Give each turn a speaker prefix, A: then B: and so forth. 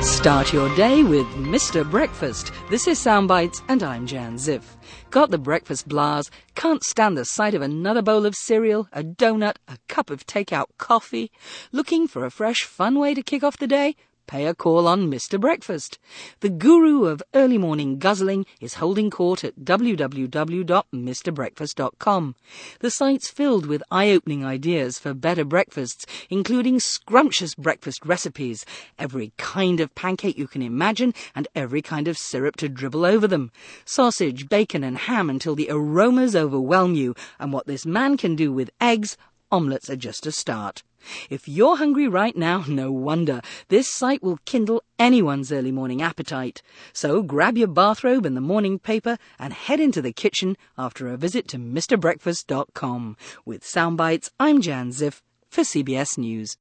A: Start your day with Mr. Breakfast. This is Soundbites and I'm Jan Ziff. Got the breakfast blahs? Can't stand the sight of another bowl of cereal, a donut, a cup of takeout coffee? Looking for a fresh, fun way to kick off the day? Pay a call on Mr. Breakfast. The guru of early morning guzzling is holding court at www.mrbreakfast.com. The site's filled with eye-opening ideas for better breakfasts, including scrumptious breakfast recipes, every kind of pancake you can imagine, and every kind of syrup to dribble over them. Sausage, bacon and ham until the aromas overwhelm you, and what this man can do with eggs, omelettes are just a start. If you're hungry right now, no wonder. This site will kindle anyone's early morning appetite. So grab your bathrobe and the morning paper and head into the kitchen after a visit to MrBreakfast.com. With Soundbites, I'm Jan Ziff for CBS News.